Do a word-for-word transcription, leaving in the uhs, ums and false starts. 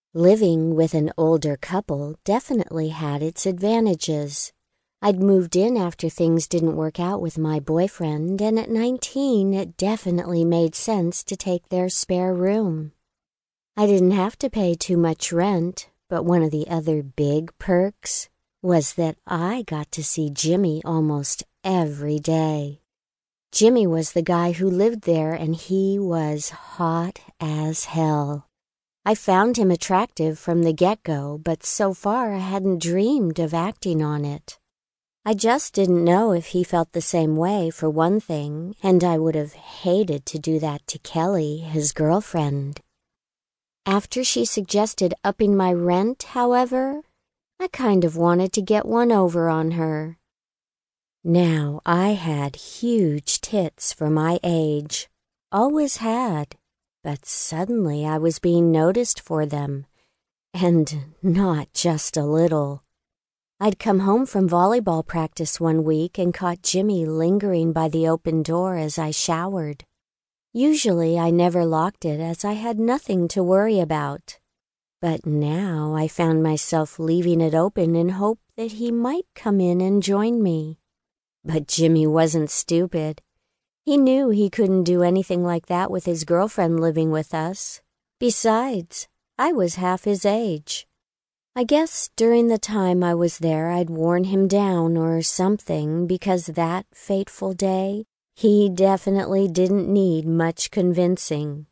Living with an older couple definitely had its advantages. I'd moved in after things didn't work out with my boyfriend, and at nineteen it definitely made sense to take their spare room. I didn't have to pay too much rent, but one of the other big perks was that I got to see Jimmy almost every day. Jimmy was the guy who lived there, and he was hot as hell. I found him attractive from the get-go, but so far I hadn't dreamed of acting on it. I just didn't know if he felt the same way, for one thing, and I would have hated to do that to Kelly, his girlfriend. After she suggested upping my rent, however, I kind of wanted to get one over on her. Now, I had huge tits for my age. Always had. But suddenly I was being noticed for them. And not just a little. I'd come home from volleyball practice one week and caught Jimmy lingering by the open door as I showered. Usually I never locked it as I had nothing to worry about. But now I found myself leaving it open in hope that he might come in and join me. But Jimmy wasn't stupid. He knew he couldn't do anything like that with his girlfriend living with us. Besides, I was half his age. I guess during the time I was there I'd worn him down or something, because that fateful day, he definitely didn't need much convincing.